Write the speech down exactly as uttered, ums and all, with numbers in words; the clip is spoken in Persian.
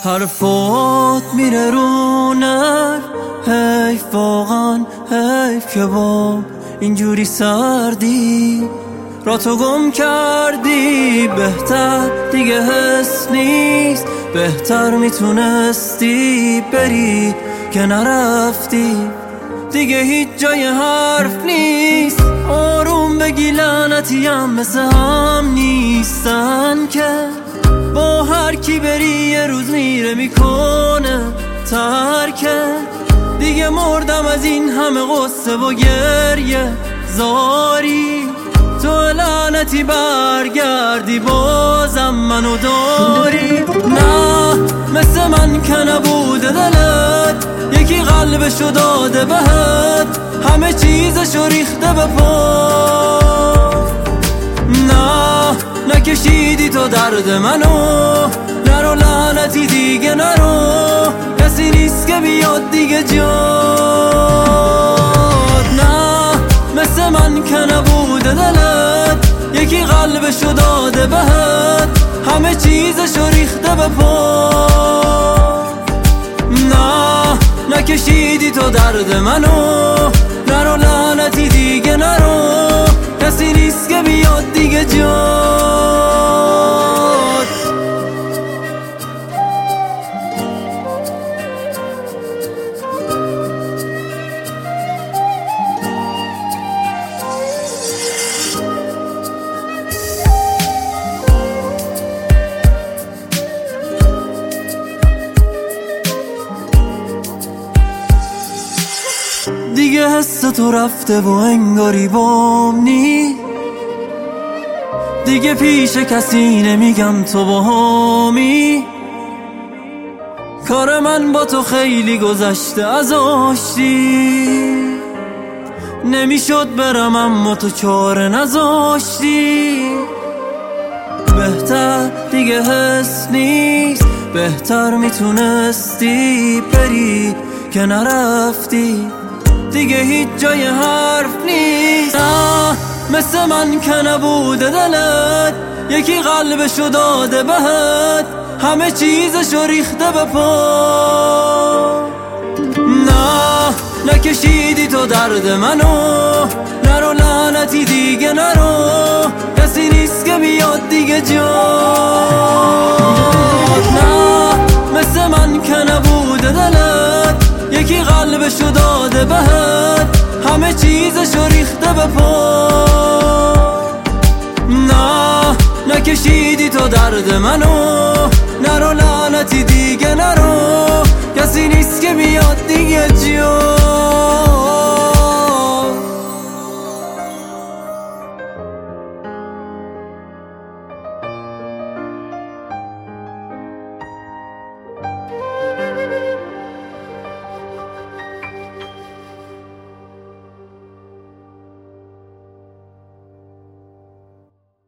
حرفات میره رو نر، حیف واقعا حیف که با اینجوری سردی را تو گم کردی. بهتر دیگه حس نیست، بهتر میتونستی بری که نرفتی. دیگه هیچ جای حرف نیست، آروم بگی لعنتیم مثل هم نیستن که با هر کی بری یه روز میره میکنه ترکه. دیگه مردم از این همه قصه و گریه زاری، تو لعنتی برگردی بازم منو داری. نه مثل من که نبوده دلت، یکی قلبشو داده بهت، همه چیزشو ریخته به پا. نه نکشیدی تو درد منو، نرو لعنتی دیگه نرو، کسی نیست که بیاد دیگه جاد. نه مثل من که نبوده دلت، یکی قلبشو داده بهت، همه چیزشو ریخته به پا. نه نکشیدی تو درد منو، نرو لعنتی دیگه نرو، کسی نیست که بیاد دیگه جاد. دیگه حس تو رفته و انگاری بام نی، دیگه پیش کسی نمیگم تو باهامی. کار من با تو خیلی گذشته از آشتی، نمیشد برم اما تو چاره نذاشتی. بهتر دیگه حس نیست، بهتر میتونستی بری که نرفتی. دیگه هیچ جای حرف نیست. نه مثل من که نبوده دلت، یکی قلبشو داده بهت، همه چیزشو ریخته به پا. نه نکشیدی تو درد منو، نرو لعنتی دیگه نرو، کسی نیست که بیاد دیگه جاد. نه مثل من که نبوده دلت، یکی قلبشو داده بهت، همه چیزشو ریخته به پا. نه نکشیدی تو درد منو، نرو لعنتی دیگه